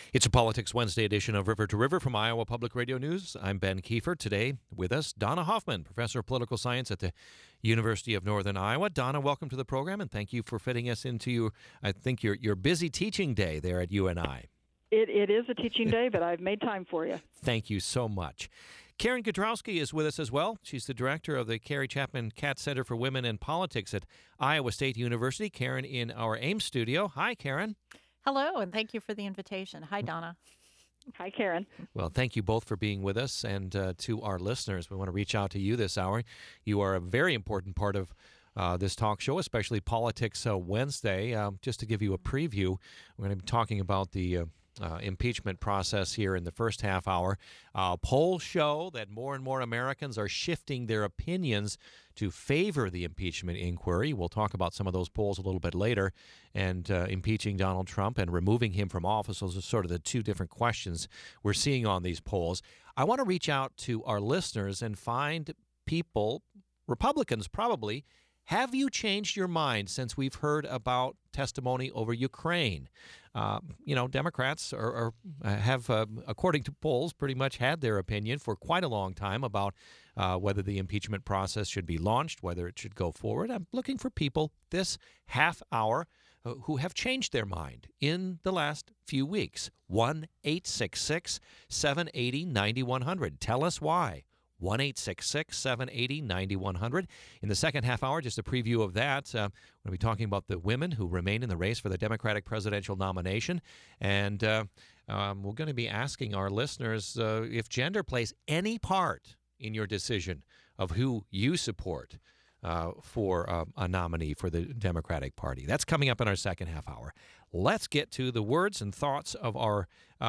It's a Politics Wednesday edition of River to River from Iowa Public Radio News. I'm Ben Kiefer. Today with us, Donna Hoffman, professor of political science at the University of Northern Iowa. Donna, welcome to the program, and thank you for fitting us into your busy teaching day there at UNI. It is a teaching day, but I've made time for you. Thank you so much. Karen Gadrowski is with us as well. She's the director of the Carrie Chapman Catt Center for Women in Politics at Iowa State University. Karen in our Ames studio. Hi, Karen. Hello, and thank you for the invitation. Hi, Donna. Hi, Karen. Well, thank you both for being with us, and to our listeners, we want to reach out to you this hour. You are a very important part of this talk show, especially Politics Wednesday. Just to give you a preview, we're going to be talking about the impeachment process here in the first half hour. Polls show that more and more Americans are shifting their opinions to favor the impeachment inquiry. We'll talk about some of those polls a little bit later. And impeaching Donald Trump and removing him from office, those are sort of the two different questions we're seeing on these polls. I want to reach out to our listeners and find people, Republicans probably, have you changed your mind since we've heard about testimony over Ukraine? Democrats have, according to polls, pretty much had their opinion for quite a long time about whether the impeachment process should be launched, whether it should go forward. I'm looking for people this half hour who have changed their mind in the last few weeks. 1-866-780-9100. Tell us why. 1-866-780-9100. In the second half hour, just a preview of that, we're going to be talking about the women who remain in the race for the Democratic presidential nomination. And we're going to be asking our listeners if gender plays any part in your decision of who you support for a nominee for the Democratic Party. That's coming up in our second half hour. Let's get to the words and thoughts of our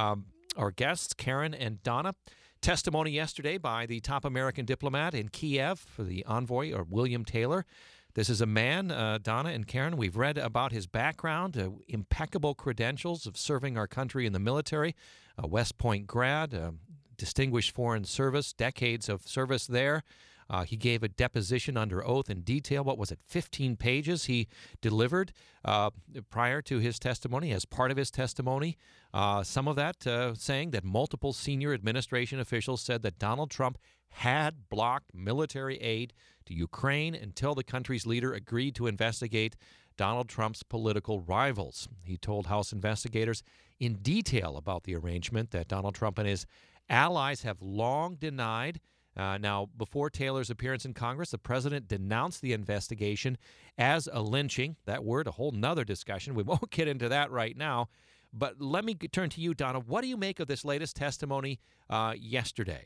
guests, Karen and Donna. Testimony yesterday by the top American diplomat in Kiev for the envoy, or William Taylor. This is a man, Donna and Karen, we've read about his background, impeccable credentials of serving our country in the military, a West Point grad, distinguished foreign service, decades of service there. He gave a deposition under oath in detail. What was it, 15 pages he delivered prior to his testimony, as part of his testimony. Some of that saying that multiple senior administration officials said that Donald Trump had blocked military aid to Ukraine until the country's leader agreed to investigate Donald Trump's political rivals. He told House investigators in detail about the arrangement that Donald Trump and his allies have long denied. Now, before Taylor's appearance in Congress, the president denounced the investigation as a lynching. That word, a whole nother discussion. We won't get into that right now. But let me turn to you, Donna. What do you make of this latest testimony yesterday?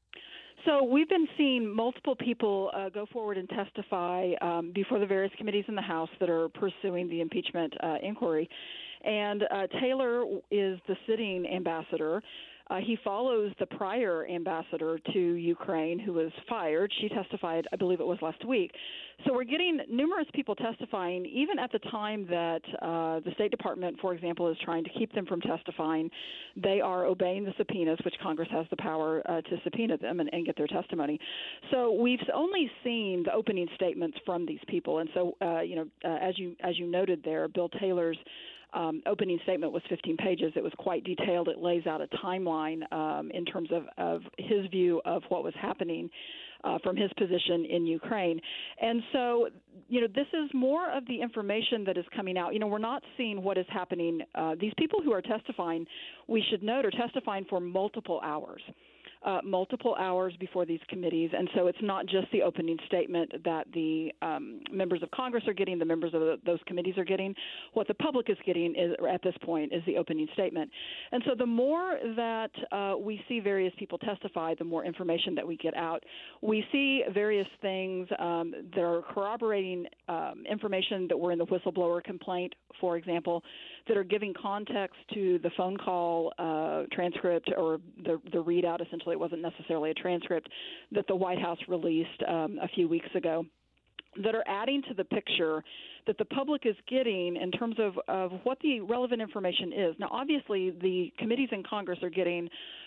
So we've been seeing multiple people go forward and testify before the various committees in the House that are pursuing the impeachment inquiry. And Taylor is the sitting ambassador. He follows the prior ambassador to Ukraine who was fired. She testified, I believe it was last week. So we're getting numerous people testifying, even at the time that the State Department, for example, is trying to keep them from testifying. They are obeying the subpoenas, which Congress has the power to subpoena them and get their testimony. So we've only seen the opening statements from these people. And so, as you noted there, Bill Taylor's opening statement was 15 pages. It was quite detailed. It lays out a timeline in terms of his view of what was happening from his position in Ukraine. And so, this is more of the information that is coming out. We're not seeing what is happening. These people who are testifying, we should note, are testifying for multiple hours before these committees. And so it's not just the opening statement that the members of Congress are getting, the members of those committees are getting. What the public is getting at this point is the opening statement. And so the more that we see various people testify, the more information that we get out. We see various things that are corroborating information that were in the whistleblower complaint, for example, that are giving context to the phone call transcript or the readout. Essentially, it wasn't necessarily a transcript that the White House released a few weeks ago, that are adding to the picture that the public is getting in terms of what the relevant information is. Now, obviously, the committees in Congress are getting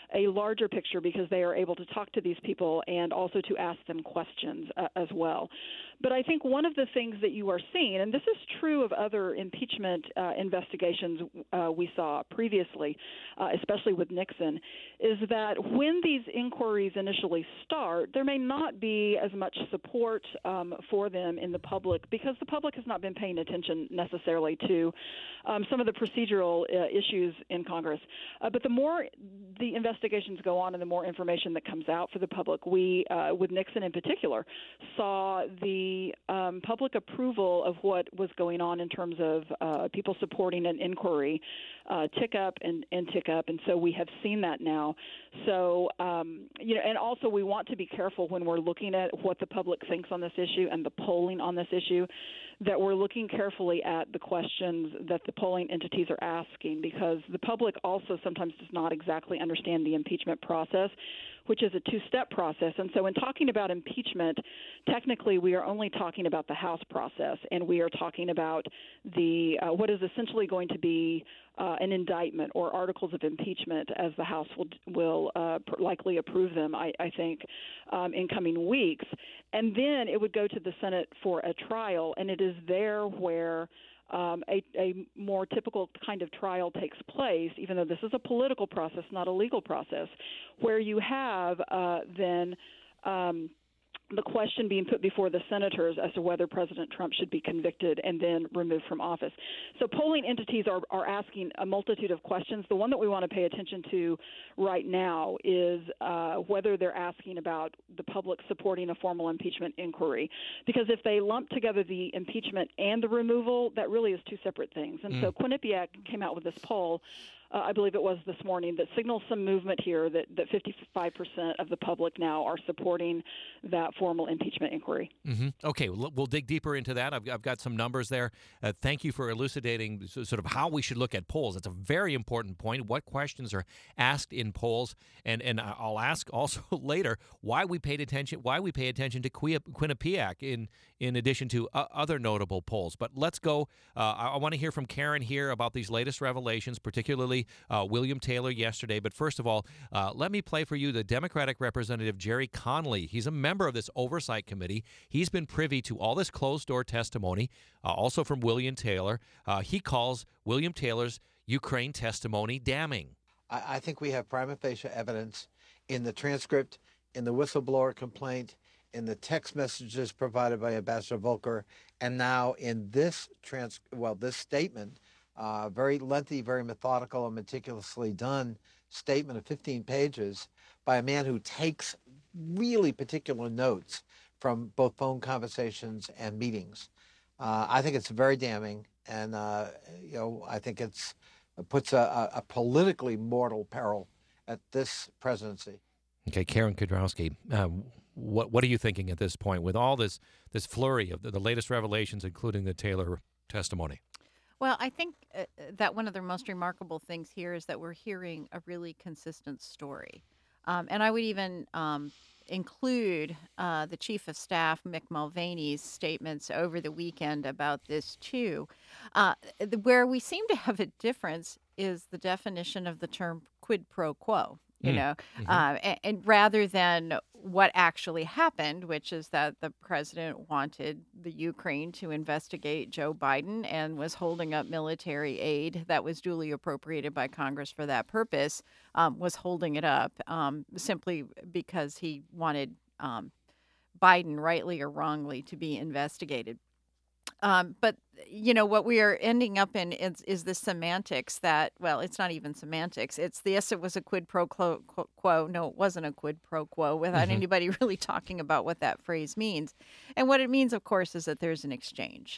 a larger picture because they are able to talk to these people and also to ask them questions as well. But I think one of the things that you are seeing, and this is true of other impeachment investigations we saw previously, especially with Nixon, is that when these inquiries initially start, there may not be as much support for them in the public because the public has not been paying attention necessarily to some of the procedural issues in Congress. But the more the investigations go on and the more information that comes out for the public, we, with Nixon in particular, saw the public approval of what was going on in terms of people supporting an inquiry tick up and tick up, and so we have seen that now. So, and also we want to be careful when we're looking at what the public thinks on this issue and the polling on this issue, that we're looking carefully at the questions that the polling entities are asking, because the public also sometimes does not exactly understand the impeachment process, which is a two-step process. And so in talking about impeachment, technically we are only talking about the House process, and we are talking about the what is essentially going to be an indictment or articles of impeachment, as the House will likely approve them, I think, in coming weeks. And then it would go to the Senate for a trial, and it is there where a more typical kind of trial takes place, even though this is a political process, not a legal process, where you have then the question being put before the senators as to whether President Trump should be convicted and then removed from office. So polling entities are asking a multitude of questions. The one that we want to pay attention to right now is whether they're asking about the public supporting a formal impeachment inquiry. Because if they lump together the impeachment and the removal, that really is two separate things. And so Quinnipiac came out with this poll, I believe it was this morning, that signals some movement here, that 55% of the public now are supporting that formal impeachment inquiry. Mm-hmm. Okay, we'll dig deeper into that. I've got some numbers there. Thank you for elucidating sort of how we should look at polls. It's a very important point. What questions are asked in polls, and I'll ask also later why we pay attention to Quinnipiac in addition to other notable polls. But let's go. I want to hear from Karen here about these latest revelations, particularly William Taylor yesterday. But first of all, let me play for you the Democratic Representative Jerry Connolly. He's a member of this Oversight Committee. He's been privy to all this closed-door testimony, also from William Taylor. He calls William Taylor's Ukraine testimony damning. I think we have prima facie evidence in the transcript, in the whistleblower complaint, in the text messages provided by Ambassador Volker, and now in this this statement, very lengthy, very methodical, and meticulously done statement of 15 pages by a man who takes really particular notes from both phone conversations and meetings. I think it's very damning, and I think it puts a politically mortal peril at this presidency. Okay, Karen Kudrowski, what are you thinking at this point with all this flurry of the latest revelations, including the Taylor testimony? Well, I think that one of the most remarkable things here is that we're hearing a really consistent story. And I would even include the Chief of Staff, Mick Mulvaney's statements over the weekend about this, too. Where we seem to have a difference is the definition of the term quid pro quo. And rather than what actually happened, which is that the president wanted the Ukraine to investigate Joe Biden and was holding up military aid that was duly appropriated by Congress for that purpose, was holding it up simply because he wanted Biden, rightly or wrongly, to be investigated. But, what we are ending up in is the semantics that, well, it's not even semantics. It's yes, it was a quid pro quo. No, it wasn't a quid pro quo without anybody really talking about what that phrase means. And what it means, of course, is that there's an exchange.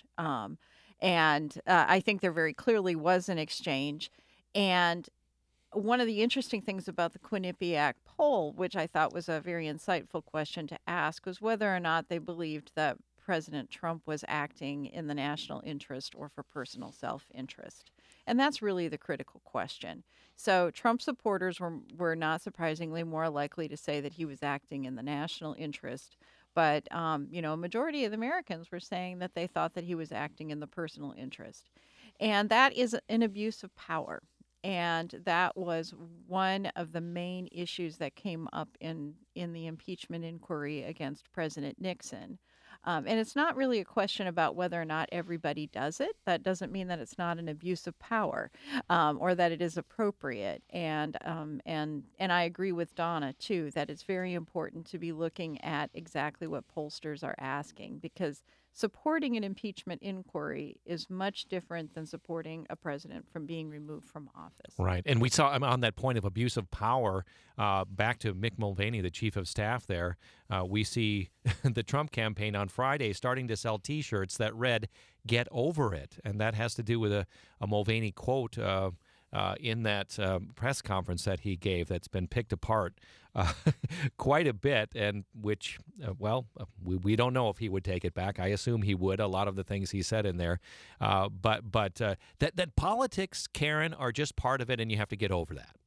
And I think there very clearly was an exchange. And one of the interesting things about the Quinnipiac poll, which I thought was a very insightful question to ask, was whether or not they believed that President Trump was acting in the national interest or for personal self-interest. And that's really the critical question. So Trump supporters were not surprisingly more likely to say that he was acting in the national interest. But, a majority of Americans were saying that they thought that he was acting in the personal interest. And that is an abuse of power. And that was one of the main issues that came up in the impeachment inquiry against President Nixon. And it's not really a question about whether or not everybody does it. That doesn't mean that it's not an abuse of power, or that it is appropriate. And I agree with Donna too that it's very important to be looking at exactly what pollsters are asking, because supporting an impeachment inquiry is much different than supporting a president from being removed from office. Right. And we saw on that point of abuse of power, back to Mick Mulvaney, the chief of staff there, we see the Trump campaign on Friday starting to sell T-shirts that read, "Get over it." And that has to do with a Mulvaney quote in that press conference that he gave that's been picked apart quite a bit, and which, we don't know if he would take it back. I assume he would, a lot of the things he said in there. But that politics, Karen, are just part of it, and you have to get over that.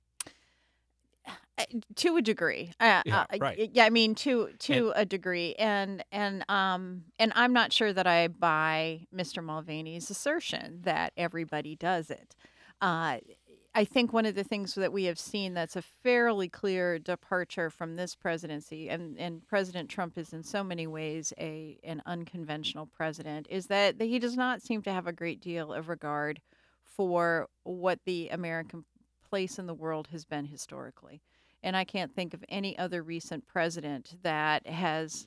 To a degree, Yeah, right. yeah. I mean, to a degree, and I'm not sure that I buy Mr. Mulvaney's assertion that everybody does it. I think one of the things that we have seen that's a fairly clear departure from this presidency, and President Trump is in so many ways an unconventional president, is that he does not seem to have a great deal of regard for what the American place in the world has been historically. And I can't think of any other recent president that has,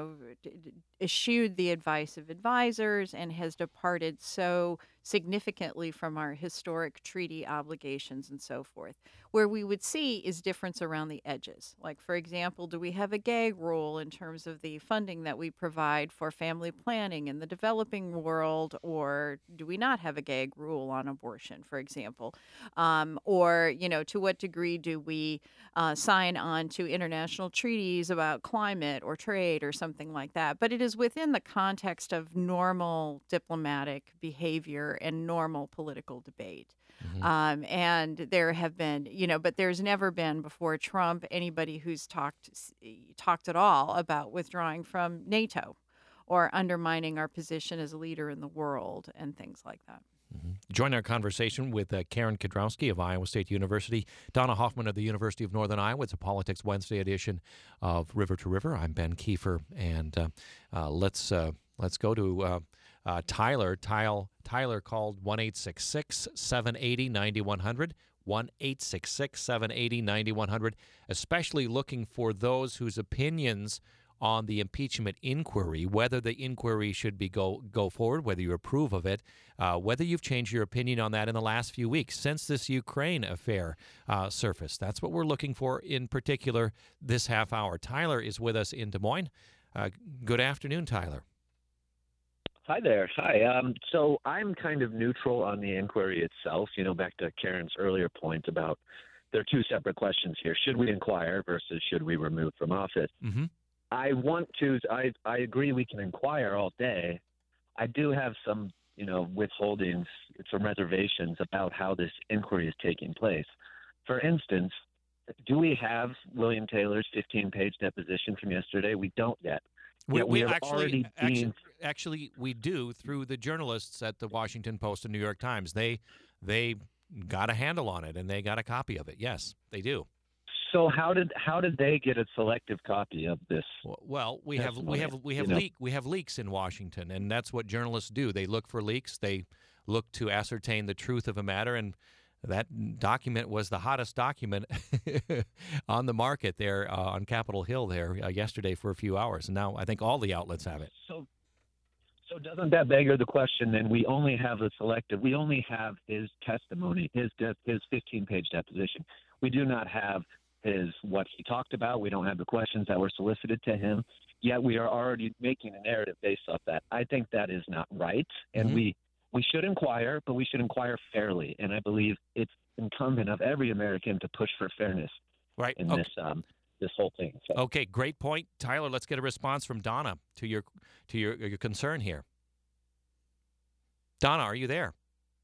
eschewed the advice of advisors and has departed so significantly from our historic treaty obligations and so forth. Where we would see is difference around the edges. Like, for example, do we have a gag rule in terms of the funding that we provide for family planning in the developing world, or do we not have a gag rule on abortion, for example? Or, to what degree do we sign on to international treaties about climate or trade or something like that? But it is within the context of normal diplomatic behavior and normal political debate. Mm-hmm. And there have been, but there's never been before Trump anybody who's talked at all about withdrawing from NATO or undermining our position as a leader in the world and things like that. Mm-hmm. Join our conversation with Karen Kedrowski of Iowa State University, Donna Hoffman of the University of Northern Iowa. It's a Politics Wednesday edition of River to River. I'm Ben Kiefer, and let's go to Tyler. Tyler called 1-866-780-9100, 1-866-780-9100, especially looking for those whose opinions on the impeachment inquiry, whether the inquiry should be go forward, whether you approve of it, whether you've changed your opinion on that in the last few weeks since this Ukraine affair surfaced. That's what we're looking for in particular this half hour. Tyler is with us in Des Moines. Good afternoon, Tyler. Hi there. Hi. So I'm kind of neutral on the inquiry itself. Back to Karen's earlier point about there are two separate questions here. Should we inquire versus should we remove from office? Mm-hmm. I agree we can inquire all day. I do have some, withholdings, some reservations about how this inquiry is taking place. For instance, do we have William Taylor's 15-page deposition from yesterday? We don't yet. We actually we do through the journalists at the Washington Post and New York Times. They got a handle on it and they got a copy of it. Yes, they do. So how did they get a selective copy of this? Well, we have leaks in Washington, and that's what journalists do. They look for leaks. They look to ascertain the truth of a matter, and that document was the hottest document on the market there on Capitol Hill there yesterday for a few hours. And now I think all the outlets have it. So doesn't that beg the question then? We only have his testimony, his 15-page deposition. We do not have what he talked about. We don't have the questions that were solicited to him. Yet we are already making a narrative based off that. I think that is not right. And Mm-hmm. we should inquire, but we should inquire fairly. And I believe it's incumbent of every American to push for fairness in this whole thing. So. Okay, great point, Tyler. Let's get a response from Donna to your concern here. Donna, are you there?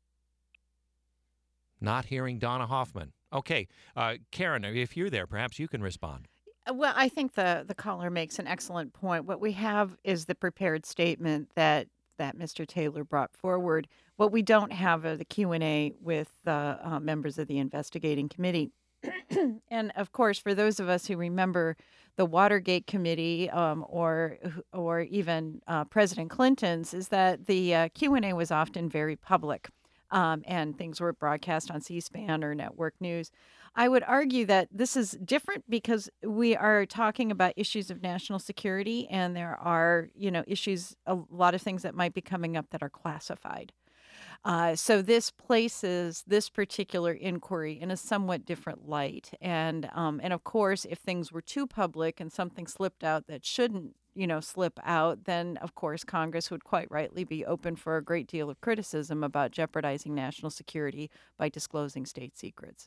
Not hearing Donna Hoffman. Okay, Karen, if you're there, perhaps you can respond. Well, I think the caller makes an excellent point. What we have is the prepared statement that that Mr. Taylor brought forward. What we don't have are the Q&A with members of the investigating committee. And of course, for those of us who remember the Watergate Committee or even President Clinton's, is that the Q&A was often very public, and things were broadcast on C-SPAN or network news. I would argue that this is different because we are talking about issues of national security, and there are, issues, a lot of things that might be coming up that are classified. So this places this particular inquiry in a somewhat different light. And of course, if things were too public and something slipped out that shouldn't, slip out, then of course Congress would quite rightly be open for a great deal of criticism about jeopardizing national security by disclosing state secrets.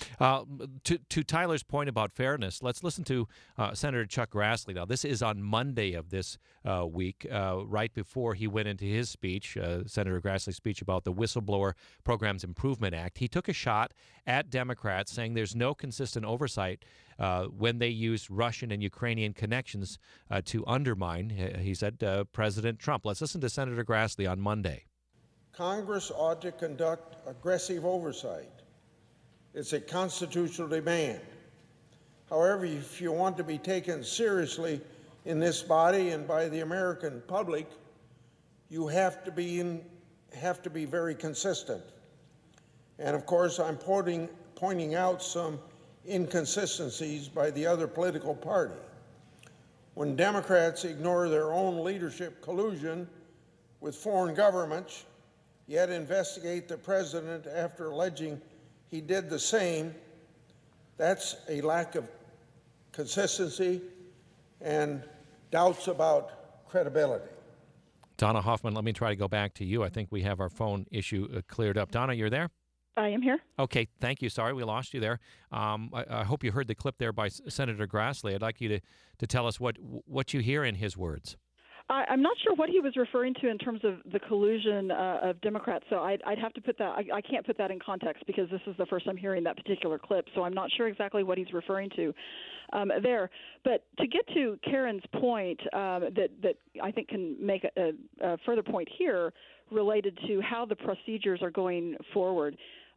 To Tyler's point about fairness, let's listen to Senator Chuck Grassley. Now, this is on Monday of this week, right before he went into his speech, Senator Grassley's speech about the Whistleblower Programs Improvement Act. He took a shot at Democrats, saying there's no consistent oversight when they use Russian and Ukrainian connections to undermine, he said, President Trump. Let's listen to Senator Grassley on Monday. Congress ought to conduct aggressive oversight. It's a constitutional demand. However, if you want to be taken seriously in this body and by the American public, you have to be very consistent. And of course, I'm pointing out some inconsistencies by the other political party. When Democrats ignore their own leadership collusion with foreign governments, yet investigate the president after alleging he did the same, that's a lack of consistency and doubts about credibility. Donna Hoffman, let me try to go back to you. I think we have our phone issue cleared up. Donna, you're there? I am here. Okay, thank you. Sorry we lost you there. I hope you heard the clip there by Senator Grassley. I'd like you to tell us what you hear in his words. I'm not sure what he was referring to in terms of the collusion of Democrats, so I'd have to put that. I can't put that in context because this is the first I'm hearing that particular clip, so I'm not sure exactly what he's referring to there. But to get to Karen's point, that I think can make a further point here related to how the procedures are going forward.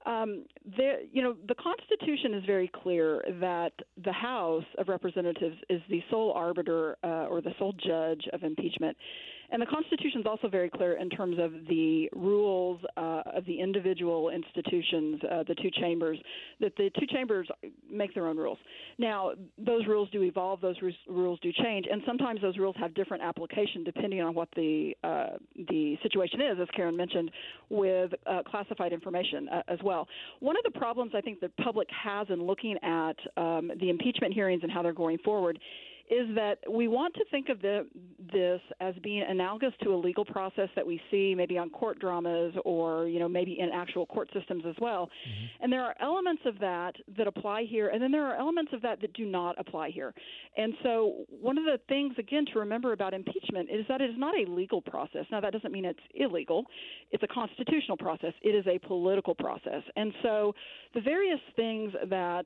The Constitution is very clear that the House of Representatives is the sole arbiter or the sole judge of impeachment. And the Constitution is also very clear in terms of the rules of the individual institutions, the two chambers, that the two chambers make their own rules. Now, those rules do evolve, those rules do change, and sometimes those rules have different application depending on what the situation is, as Karen mentioned, with classified information as well. One of the problems I think the public has in looking at the impeachment hearings and how they're going forward is that we want to think of this as being analogous to a legal process that we see maybe on court dramas or, maybe in actual court systems as well. Mm-hmm. And there are elements of that apply here, and then there are elements of that do not apply here. And so one of the things, again, to remember about impeachment is that it is not a legal process. Now, that doesn't mean it's illegal. It's a constitutional process. It is a political process. And so the various things that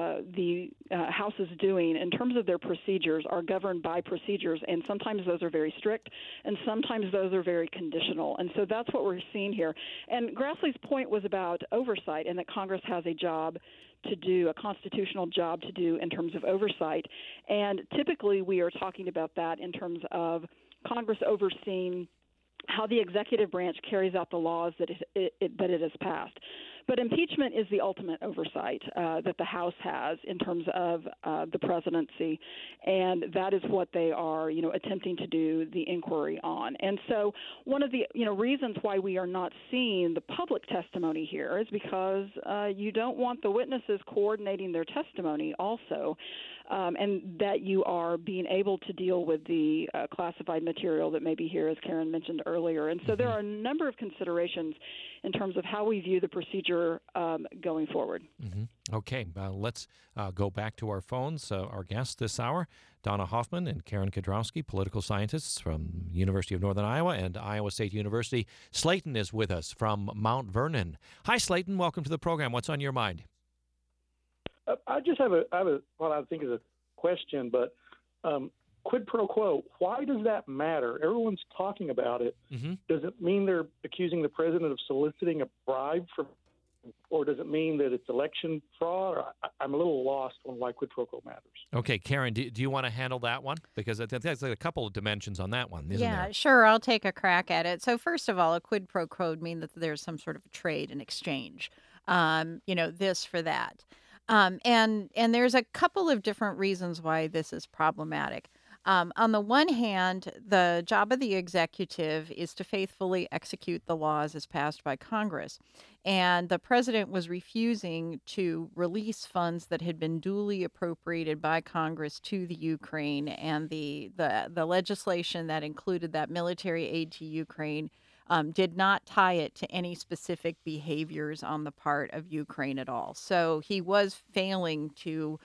the House is doing in terms of their procedures are governed by procedures, and sometimes those are very strict, and sometimes those are very conditional. And so that's what we're seeing here. And Grassley's point was about oversight and that Congress has a job to do, a constitutional job to do in terms of oversight. And typically we are talking about that in terms of Congress overseeing how the executive branch carries out the laws that it has passed. But impeachment is the ultimate oversight that the House has in terms of the presidency, and that is what they are, attempting to do the inquiry on. And so one of the, reasons why we are not seeing the public testimony here is because you don't want the witnesses coordinating their testimony also, and that you are being able to deal with the classified material that may be here, as Karen mentioned earlier. And so there are a number of considerations in terms of how we view the procedure going forward. Mm-hmm. Okay, let's go back to our phones. Our guests this hour, Donna Hoffman and Karen Kedrowski, political scientists from University of Northern Iowa and Iowa State University. Slayton is with us from Mount Vernon. Hi, Slayton. Welcome to the program. What's on your mind? I just have what I think is a question, but quid pro quo, why does that matter? Everyone's talking about it. Mm-hmm. Does it mean they're accusing the president of soliciting a bribe from, or does it mean that it's election fraud? I'm a little lost on why quid pro quo matters. Okay, Karen, do you want to handle that one? Because I think there's like a couple of dimensions on that one, isn't Yeah, there? sure. I'll take a crack at it. So first of all, a quid pro quo would mean that there's some sort of a trade and exchange, this for that. And there's a couple of different reasons why this is problematic. On the one hand, the job of the executive is to faithfully execute the laws as passed by Congress. And the president was refusing to release funds that had been duly appropriated by Congress to the Ukraine, and the legislation that included that military aid to Ukraine did not tie it to any specific behaviors on the part of Ukraine at all. So he was failing to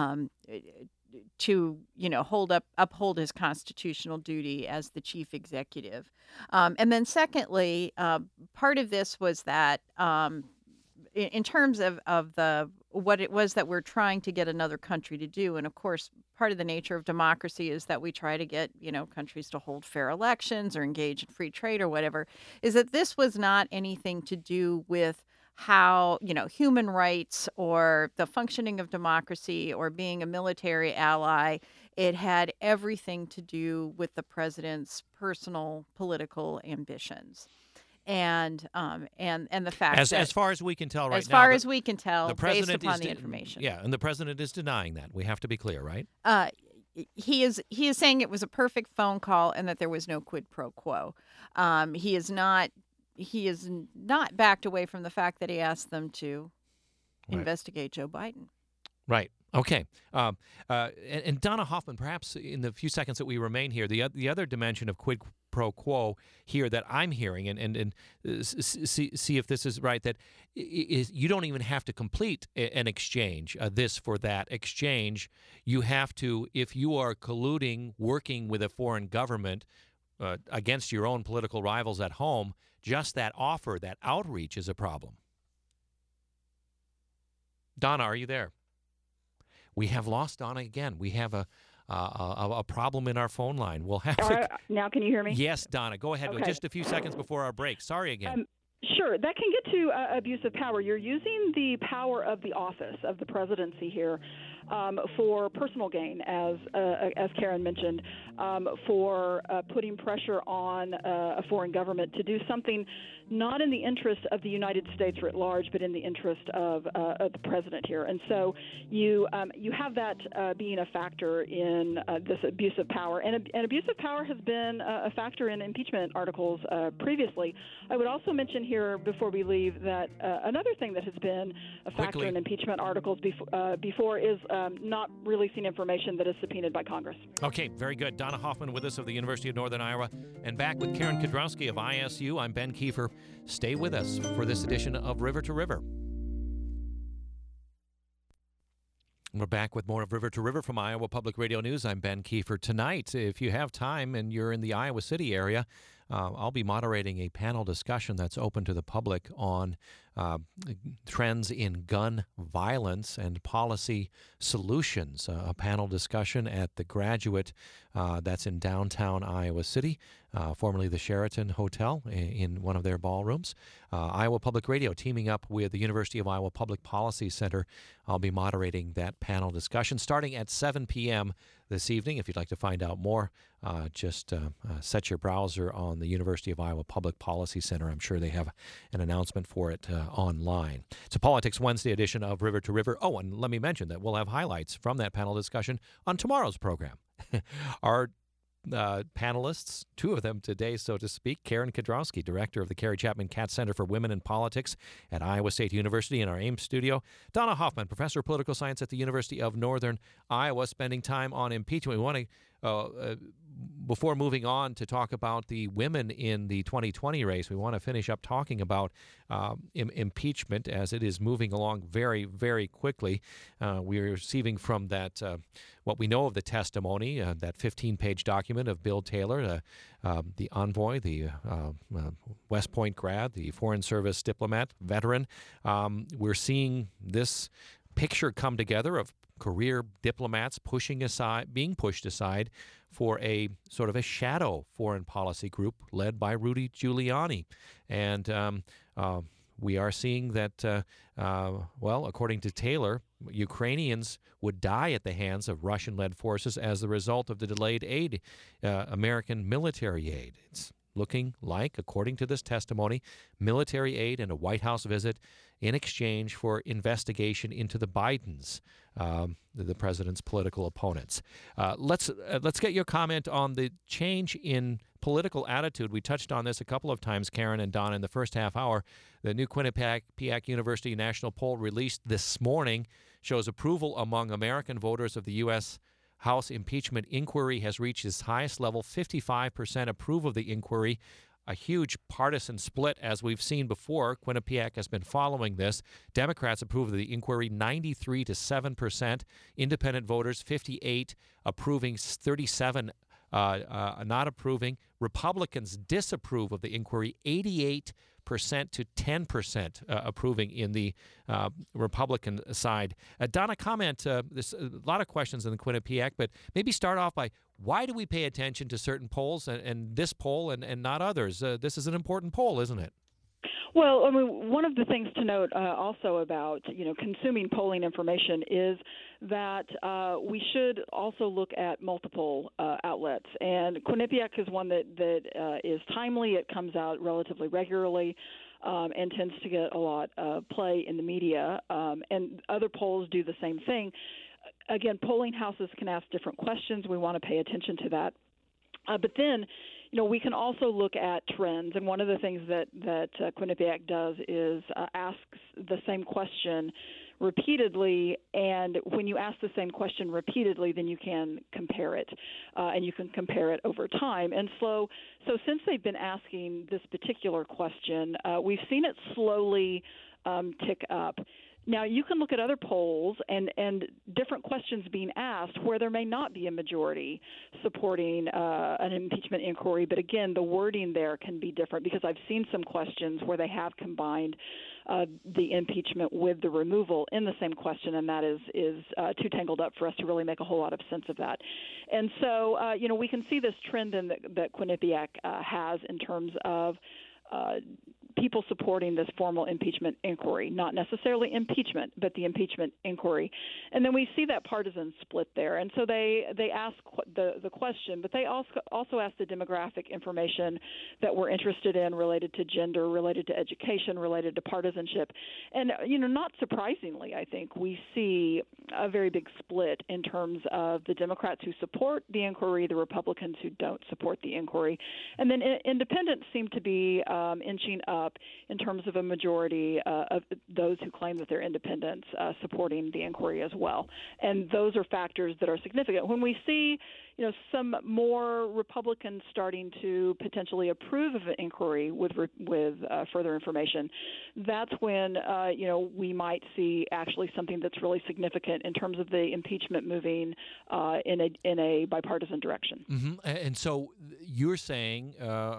uphold his constitutional duty as the chief executive. And then secondly, part of this was that in terms of what it was that we're trying to get another country to do, and of course, part of the nature of democracy is that we try to get, countries to hold fair elections or engage in free trade or whatever, is that this was not anything to do with how, human rights or the functioning of democracy or being a military ally. It had everything to do with the president's personal political ambitions. And the fact as far as we can tell right now, as far as we can tell, the based president upon is the information. Yeah, and the president is denying that. We have to be clear, right? He is saying it was a perfect phone call and that there was no quid pro quo. He is not backed away from the fact that he asked them to investigate Joe Biden. Right. Okay. And Donna Hoffman, perhaps in the few seconds that we remain here, the other dimension of quid pro quo here that I'm hearing, and see if this is right, that is you don't even have to complete an exchange, this for that exchange. You have to, if you are colluding, working with a foreign government against your own political rivals at home, just that offer, that outreach is a problem. Donna, are you there? We have lost Donna again. We have a problem in our phone line. We'll have to... Now can you hear me? Yes, Donna. Go ahead. Okay. Just a few seconds before our break. Sorry again. Sure. That can get to abuse of power. You're using the power of the office of the presidency here for personal gain, as Karen mentioned, for putting pressure on a foreign government to do something not in the interest of the United States writ large, but in the interest of the president here. And so you have that being a factor in this abuse of power. And abuse of power has been a factor in impeachment articles previously. I would also mention here before we leave that another thing that has been a factor in impeachment articles before is not releasing information that is subpoenaed by Congress. Okay, very good. Donna Hoffman with us of the University of Northern Iowa, and back with Karen Kedrowski of ISU. I'm Ben Kiefer. Stay with us for this edition of River to River. We're back with more of River to River from Iowa Public Radio News. I'm Ben Kiefer. Tonight, if you have time and you're in the Iowa City area, I'll be moderating a panel discussion that's open to the public on trends in gun violence and policy solutions. A panel discussion at the Graduate that's in downtown Iowa City, formerly the Sheraton Hotel, in one of their ballrooms. Iowa Public Radio teaming up with the University of Iowa Public Policy Center. I'll be moderating that panel discussion starting at 7 p.m. this evening. If you'd like to find out more, just set your browser on the University of Iowa Public Policy Center. I'm sure they have an announcement for it online. It's a Politics Wednesday edition of River to River. Oh, and let me mention that we'll have highlights from that panel discussion on tomorrow's program. Our panelists, two of them today, so to speak, Karen Kedrowski, director of the Carrie Chapman Katz Center for Women in Politics at Iowa State University in our Ames studio. Donna Hoffman, professor of political science at the University of Northern Iowa, spending time on impeachment. We want to, before moving on to talk about the women in the 2020 race, we want to finish up talking about impeachment as it is moving along very, very quickly. We're receiving from that what we know of the testimony, that 15-page document of Bill Taylor, the envoy, the West Point grad, the Foreign Service diplomat, veteran. We're seeing this picture come together of career diplomats being pushed aside for a sort of a shadow foreign policy group led by Rudy Giuliani. And we are seeing that, according to Taylor, Ukrainians would die at the hands of Russian-led forces as the result of the delayed aid, American military aid. It's looking like, according to this testimony, military aid and a White House visit in exchange for investigation into the Bidens, the president's political opponents. Let's get your comment on the change in political attitude. We touched on this a couple of times, Karen and Don, in the first half hour. The new Quinnipiac University national poll released this morning shows approval among American voters of the U.S. House impeachment inquiry has reached its highest level. 55% approve of the inquiry. A huge partisan split, as we've seen before. Quinnipiac has been following this. Democrats approve of the inquiry 93 to 7%. Independent voters 58 approving, 37 not approving. Republicans disapprove of the inquiry 88% to 10% approving in the Republican side. Donna, comment. There's a lot of questions in the Quinnipiac, but maybe start off by why do we pay attention to certain polls and this poll and not others? This is an important poll, isn't it? Well, I mean, one of the things to note also about consuming polling information is that we should also look at multiple outlets, and Quinnipiac is one that is timely. It comes out relatively regularly. And tends to get a lot of play in the media, and other polls do the same thing. Again, polling houses can ask different questions. We want to pay attention to that. But then, we can also look at trends. And one of the things that Quinnipiac does is asks the same question repeatedly. And when you ask the same question repeatedly, then you can compare it, and you can compare it over time. And so since they've been asking this particular question, we've seen it slowly tick up. Now, you can look at other polls and different questions being asked where there may not be a majority supporting an impeachment inquiry. But again, the wording there can be different because I've seen some questions where they have combined the impeachment with the removal in the same question, and that is too tangled up for us to really make a whole lot of sense of that. And so, we can see this trend that Quinnipiac has in terms of people supporting this formal impeachment inquiry, not necessarily impeachment, but the impeachment inquiry. And then we see that partisan split there. And so they ask the question, but they also ask the demographic information that we're interested in related to gender, related to education, related to partisanship. And, not surprisingly, I think we see a very big split in terms of the Democrats who support the inquiry, the Republicans who don't support the inquiry. And then independents seem to be inching up in terms of a majority of those who claim that they're independents supporting the inquiry as well. And those are factors that are significant. When we see, some more Republicans starting to potentially approve of an inquiry with further information, that's when, we might see actually something that's really significant in terms of the impeachment moving in a bipartisan direction. Mm-hmm. And so you're saying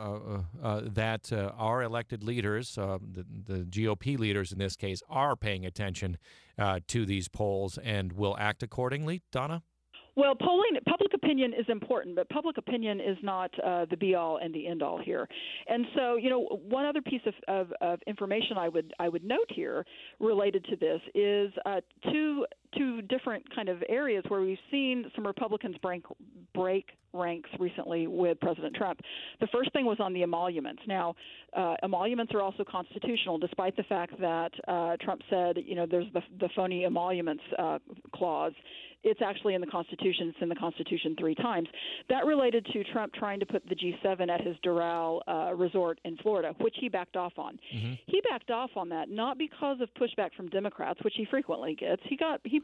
that our elected leaders, the GOP leaders in this case, are paying attention to these polls and will act accordingly, Donna? Well, public opinion is important, but public opinion is not the be-all and the end-all here. And so, one other piece of information I would note here related to this is two different kind of areas where we've seen some Republicans break ranks recently with President Trump. The first thing was on the emoluments. Now, emoluments are also constitutional, despite the fact that Trump said, there's the phony emoluments clause. It's actually in the Constitution. It's in the Constitution 3 times. That related to Trump trying to put the G7 at his Doral resort in Florida, which he backed off on. Mm-hmm. He backed off on that not because of pushback from Democrats, which he frequently gets. He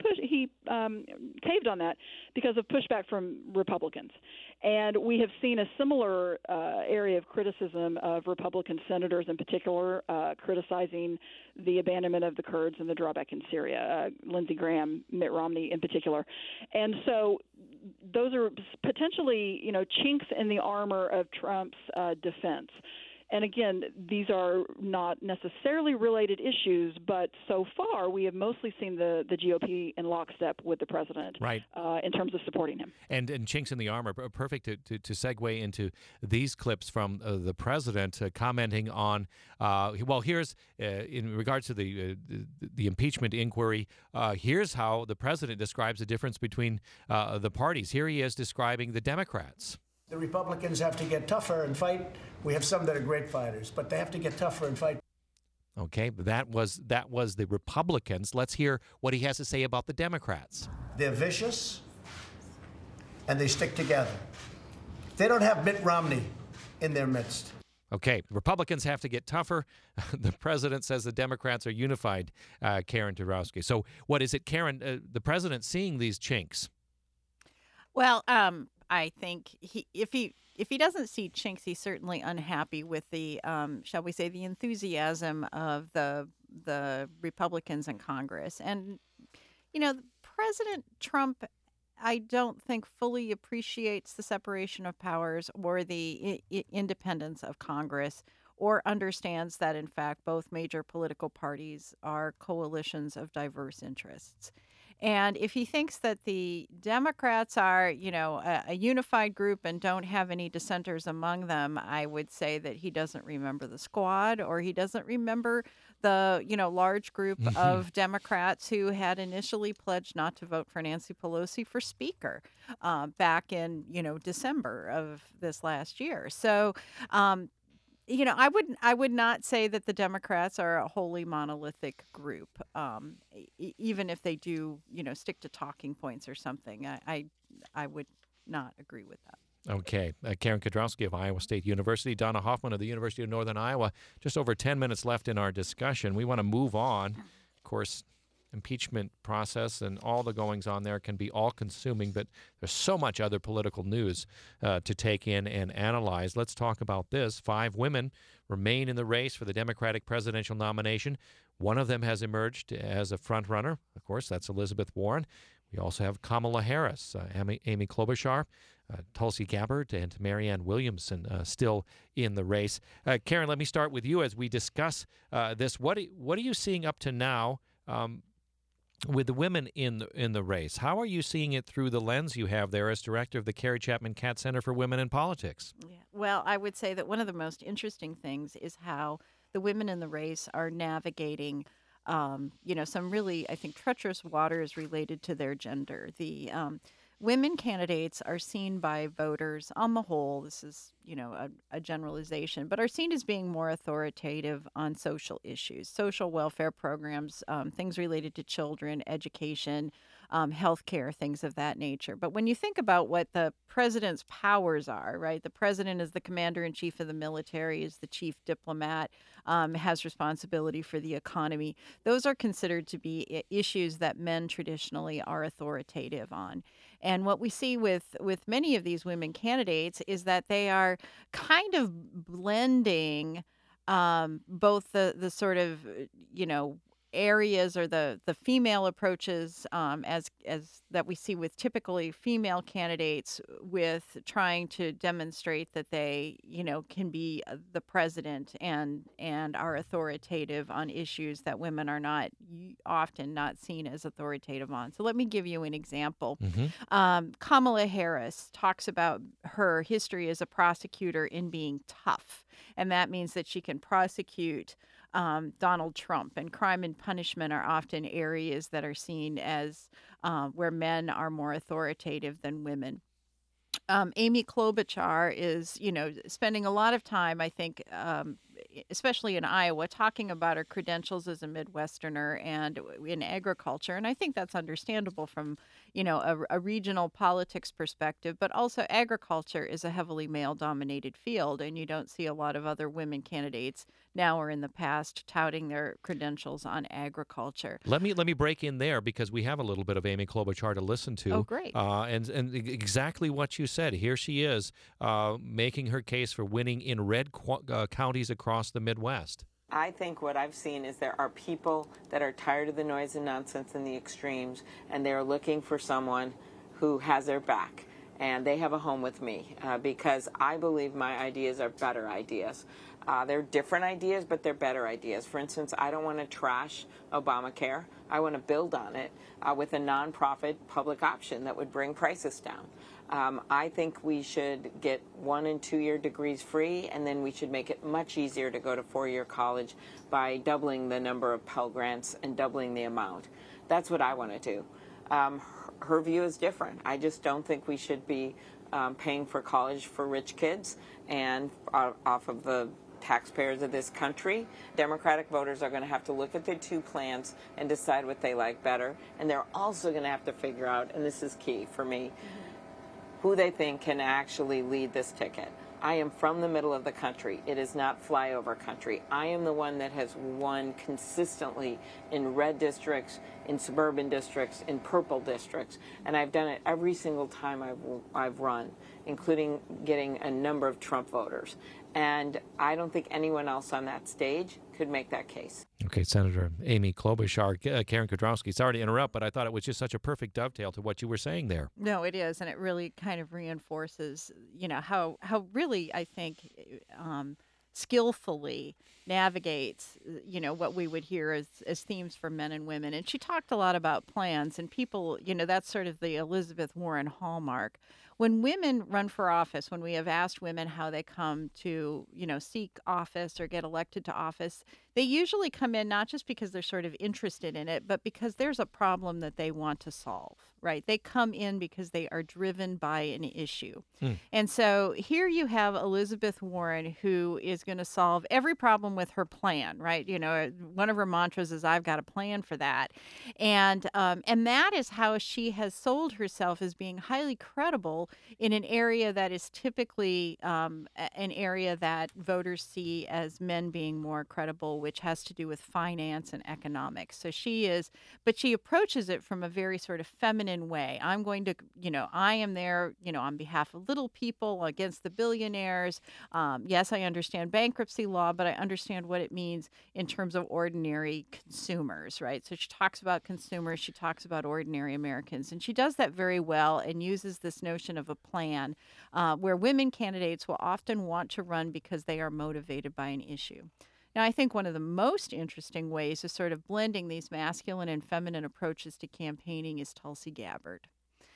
caved on that because of pushback from Republicans. And we have seen a similar area of criticism of Republican senators in particular criticizing the abandonment of the Kurds and the drawback in Syria, Lindsey Graham, Mitt Romney in particular. And so those are potentially, chinks in the armor of Trump's defense. And again, these are not necessarily related issues, but so far we have mostly seen the GOP in lockstep with the president, right, in terms of supporting him. And chinks in the armor, perfect to segue into these clips from the president commenting on, here's, in regards to the impeachment inquiry, here's how the president describes the difference between the parties. Here he is describing the Democrats. The Republicans have to get tougher and fight. We have some that are great fighters, but they have to get tougher and fight. Okay, that was the Republicans. Let's hear what he has to say about the Democrats. They're vicious, and they stick together. They don't have Mitt Romney in their midst. Okay, Republicans have to get tougher. The president says the Democrats are unified, Karen Tedrowski. So what is it, Karen, the president seeing these chinks? Well, I think if he doesn't see chinks, he's certainly unhappy with the, shall we say, the enthusiasm of the Republicans in Congress. And, President Trump, I don't think fully appreciates the separation of powers or the independence of Congress, or understands that, in fact, both major political parties are coalitions of diverse interests. And if he thinks that the Democrats are, a unified group and don't have any dissenters among them, I would say that he doesn't remember the squad, or he doesn't remember the, large group of Democrats who had initially pledged not to vote for Nancy Pelosi for Speaker back in, December of this last year. So, I would not say that the Democrats are a wholly monolithic group, even if they do, stick to talking points or something. I would not agree with that. Okay. Karen Tedrowski of Iowa State University, Donna Hoffman of the University of Northern Iowa. Just over 10 minutes left in our discussion. We want to move on. Of course, impeachment process and all the goings on there can be all-consuming, but there's so much other political news to take in and analyze. Let's talk about this. 5 women remain in the race for the Democratic presidential nomination. One of them has emerged as a front-runner. Of course, that's Elizabeth Warren. We also have Kamala Harris, Amy Klobuchar, Tulsi Gabbard, and Marianne Williamson still in the race. Karen, let me start with you as we discuss this. What are you seeing up to now with the women in the race? How are you seeing it through the lens you have there as director of the Carrie Chapman Catt Center for Women in Politics? Yeah. Well, I would say that one of the most interesting things is how the women in the race are navigating some really, I think, treacherous waters related to their gender. The women candidates are seen by voters, on the whole, this is, a generalization, but are seen as being more authoritative on social issues, social welfare programs, things related to children, education, healthcare, things of that nature. But when you think about what the president's powers are, right? The president is the commander-in-chief of the military, is the chief diplomat, has responsibility for the economy. Those are considered to be issues that men traditionally are authoritative on. And what we see with many of these women candidates is that they are kind of blending both the sort of, areas or the female approaches as that we see with typically female candidates, with trying to demonstrate that they can be the president and are authoritative on issues that women are often not seen as authoritative on. So let me give you an example. Kamala Harris talks about her history as a prosecutor in being tough, and that means that she can prosecute Donald Trump, and crime and punishment are often areas that are seen as where men are more authoritative than women. Amy Klobuchar is, spending a lot of time, I think, especially in Iowa, talking about her credentials as a Midwesterner and in agriculture. And I think that's understandable from, a regional politics perspective. But also agriculture is a heavily male-dominated field, and you don't see a lot of other women candidates now or in the past touting their credentials on agriculture. Let me break in there, because we have a little bit of Amy Klobuchar to listen to. Oh, great. And exactly what you said. Here she is making her case for winning in red counties across the Midwest. I think what I've seen is there are people that are tired of the noise and nonsense and the extremes, and they're looking for someone who has their back. And they have a home with me because I believe my ideas are better ideas. They're different ideas, but they're better ideas. For instance, I don't want to trash Obamacare. I want to build on it with a nonprofit public option that would bring prices down. I think we should get 1- and 2-year degrees free, and then we should make it much easier to go to 4-year college by doubling the number of Pell Grants and doubling the amount. That's what I want to do. Her view is different. I just don't think we should be paying for college for rich kids and off of the taxpayers of this country. Democratic voters are going to have to look at the two plans and decide what they like better. And they're also going to have to figure out, and this is key for me, who they think can actually lead this ticket. I am from the middle of the country. It is not flyover country. I am the one that has won consistently in red districts, in suburban districts, in purple districts, and I've done it every single time I've run, including getting a number of Trump voters. And I don't think anyone else on that stage could make that case. Okay, Senator Amy Klobuchar. Karen Kudrowski, sorry to interrupt, but I thought it was just such a perfect dovetail to what you were saying there. No, it is, and it really kind of reinforces, how really, I think, skillfully navigates, what we would hear as themes for men and women. And she talked a lot about plans, and people, that's sort of the Elizabeth Warren hallmark. When women run for office, when we have asked women how they come to, seek office or get elected to office, they usually come in not just because they're sort of interested in it, but because there's a problem that they want to solve, right? They come in because they are driven by an issue. And so here you have Elizabeth Warren, who is going to solve every problem with her plan, right? One of her mantras is, I've got a plan for that. And that is how she has sold herself as being highly credible in an area that is typically an area that voters see as men being more credible, which has to do with finance and economics. So but she approaches it from a very sort of feminine way. I'm going to, I am there, on behalf of little people against the billionaires. Yes, I understand bankruptcy law, but I understand what it means in terms of ordinary consumers, right? So she talks about consumers, she talks about ordinary Americans, and she does that very well and uses this notion of a plan where women candidates will often want to run because they are motivated by an issue. Now, I think one of the most interesting ways of sort of blending these masculine and feminine approaches to campaigning is Tulsi Gabbard.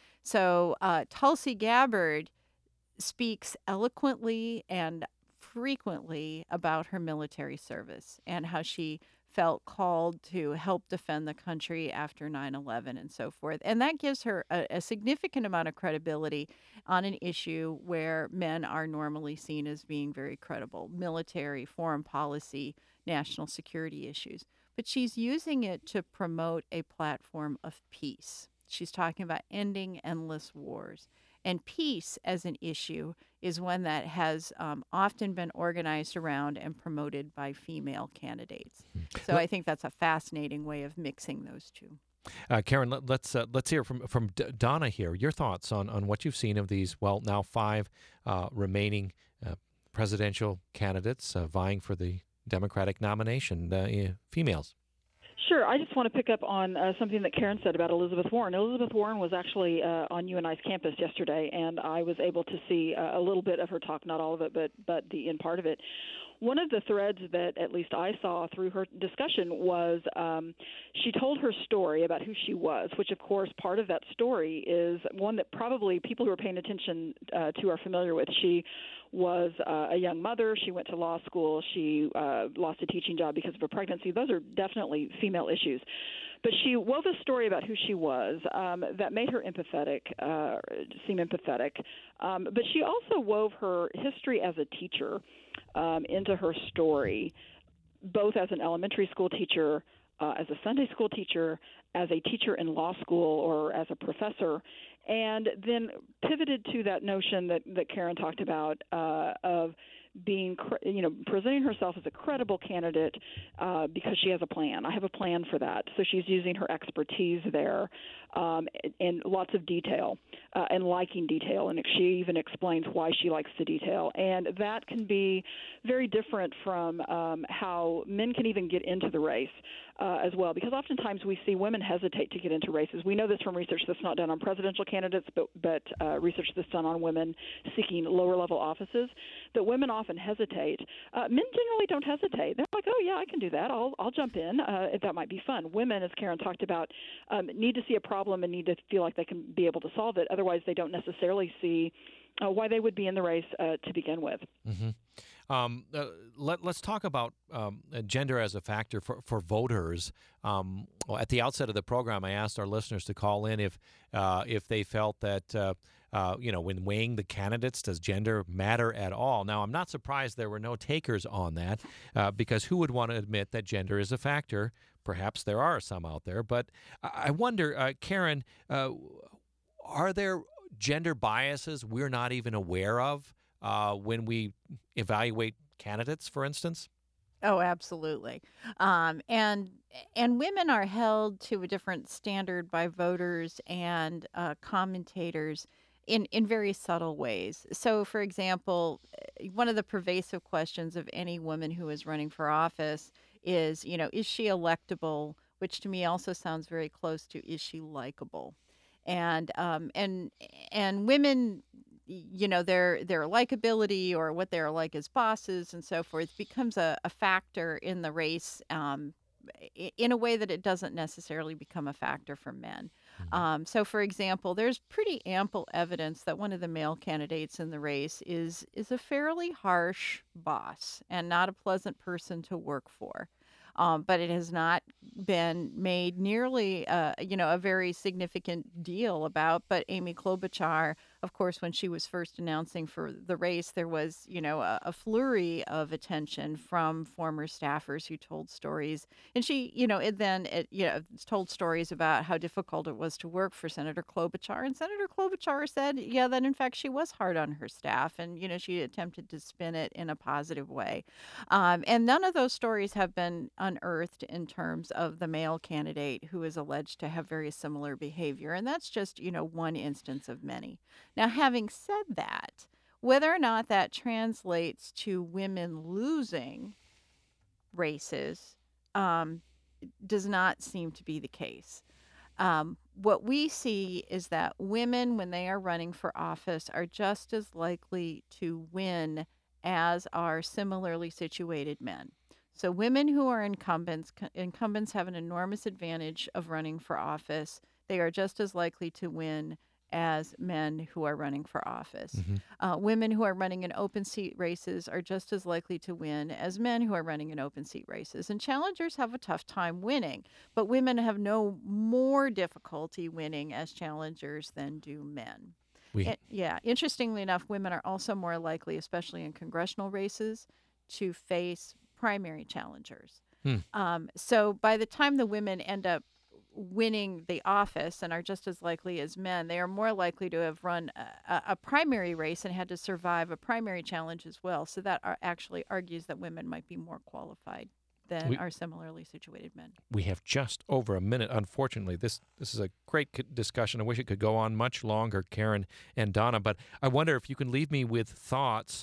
So Tulsi Gabbard speaks eloquently and frequently about her military service and how she felt called to help defend the country after 9/11 and so forth. And that gives her a significant amount of credibility on an issue where men are normally seen as being very credible: military, foreign policy, national security issues. But she's using it to promote a platform of peace. She's talking about ending endless wars. And peace as an issue is one that has often been organized around and promoted by female candidates. So I think that's a fascinating way of mixing those two. Karen, let's hear from Donna here. Your thoughts on what you've seen of these, now 5 remaining presidential candidates vying for the Democratic nomination, females. Sure. I just want to pick up on something that Karen said about Elizabeth Warren. Elizabeth Warren was actually on UNI's campus yesterday, and I was able to see a little bit of her talk, not all of it, but the in part of it. One of the threads that at least I saw through her discussion was she told her story about who she was, which, of course, part of that story is one that probably people who are paying attention to are familiar with. She was a young mother. She went to law school. She lost a teaching job because of a pregnancy. Those are definitely female issues. But she wove a story about who she was that made her empathetic, seem empathetic. But she also wove her history as a teacher into her story, both as an elementary school teacher, as a Sunday school teacher, as a teacher in law school, or as a professor, and then pivoted to that notion that Karen talked about of being, presenting herself as a credible candidate because she has a plan. I have a plan for that. So she's using her expertise there in lots of detail and liking detail. And she even explains why she likes the detail. And that can be very different from how men can even get into the race. as well, because oftentimes we see women hesitate to get into races. We know this from research that's not done on presidential candidates, but research that's done on women seeking lower-level offices, that women often hesitate. Men generally don't hesitate. They're like, oh, yeah, I can do that. I'll jump in. That might be fun. Women, as Karen talked about, need to see a problem and need to feel like they can be able to solve it. Otherwise, they don't necessarily see why they would be in the race to begin with. Mm-hmm. Let's talk about gender as a factor for voters. At the outset of the program, I asked our listeners to call in if they felt that when weighing the candidates, does gender matter at all? Now, I'm not surprised there were no takers on that, because who would want to admit that gender is a factor? Perhaps there are some out there, but I wonder, Karen, are there gender biases we're not even aware of when we evaluate candidates, for instance? Oh, absolutely. And women are held to a different standard by voters and commentators in very subtle ways. So, for example, one of the pervasive questions of any woman who is running for office is she electable? Which to me also sounds very close to, is she likable? And women, their likability or what they're like as bosses and so forth becomes a factor in the race in a way that it doesn't necessarily become a factor for men. So, for example, there's pretty ample evidence that one of the male candidates in the race is a fairly harsh boss and not a pleasant person to work for. But it has not been made nearly, a very significant deal about. But Amy Klobuchar, of course, when she was first announcing for the race, there was, a flurry of attention from former staffers who told stories. And she, told stories about how difficult it was to work for Senator Klobuchar. And Senator Klobuchar said, that in fact she was hard on her staff. And, she attempted to spin it in a positive way. And none of those stories have been unearthed in terms of the male candidate who is alleged to have very similar behavior. And that's just, one instance of many. Now, having said that, whether or not that translates to women losing races does not seem to be the case. What we see is that women, when they are running for office, are just as likely to win as are similarly situated men. So women who are incumbents have an enormous advantage of running for office. They are just as likely to win as men who are running for office. Mm-hmm. Women who are running in open seat races are just as likely to win as men who are running in open seat races. And challengers have a tough time winning, but women have no more difficulty winning as challengers than do men. Interestingly enough, women are also more likely, especially in congressional races, to face primary challengers. So by the time the women end up winning the office and are just as likely as men, they are more likely to have run a primary race and had to survive a primary challenge as well. So that actually argues that women might be more qualified than are similarly situated men. We have just over a minute. Unfortunately, this is a great discussion. I wish it could go on much longer, Karen and Donna, but I wonder if you can leave me with thoughts.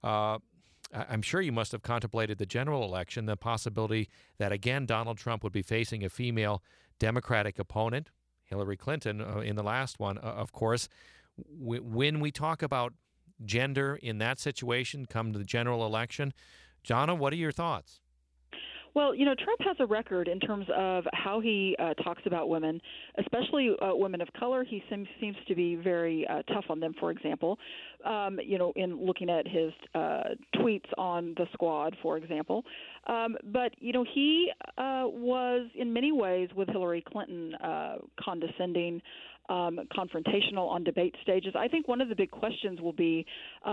I'm sure you must have contemplated the general election, the possibility that, again, Donald Trump would be facing a female Democratic opponent, Hillary Clinton, in the last one, of course. When we talk about gender in that situation, come to the general election, Donna, what are your thoughts? Well, Trump has a record in terms of how he talks about women, especially women of color. He seems to be very tough on them, for example, in looking at his tweets on the squad, for example. But he was in many ways with Hillary Clinton condescending, confrontational on debate stages. I think one of the big questions will be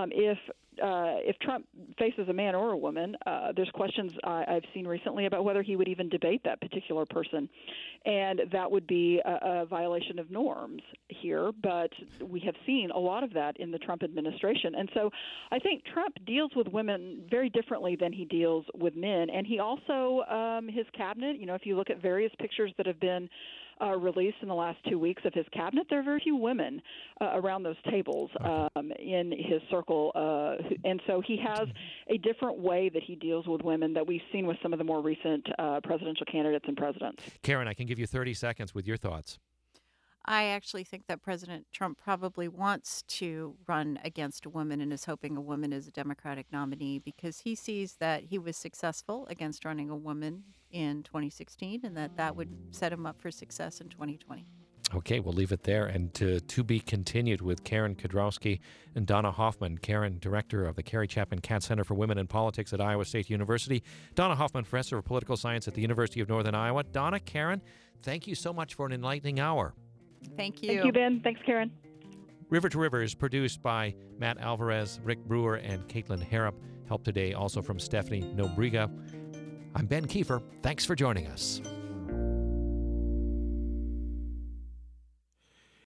if Trump faces a man or a woman. There's questions I've seen recently about whether he would even debate that particular person, and that would be a violation of norms here. But we have seen a lot of that in the Trump administration, and so I think Trump deals with women very differently than he deals with men. And he also, his cabinet, if you look at various pictures that have been released in the last 2 weeks of his cabinet, there are very few women around those tables in his circle. And so he has a different way that he deals with women that we've seen with some of the more recent presidential candidates and presidents. Karen, I can give you 30 seconds with your thoughts. I actually think that President Trump probably wants to run against a woman and is hoping a woman is a Democratic nominee because he sees that he was successful against running a woman in 2016 and that would set him up for success in 2020. Okay, we'll leave it there. And to be continued with Karen Kedrowski and Donna Hoffman. Karen, director of the Carrie Chapman Catt Center for Women in Politics at Iowa State University. Donna Hoffman, professor of political science at the University of Northern Iowa. Donna, Karen, thank you so much for an enlightening hour. Thank you. Thank you, Ben. Thanks, Karen. River to River is produced by Matt Alvarez, Rick Brewer, and Caitlin Harrop. Help today also from Stephanie Nobriga. I'm Ben Kiefer. Thanks for joining us.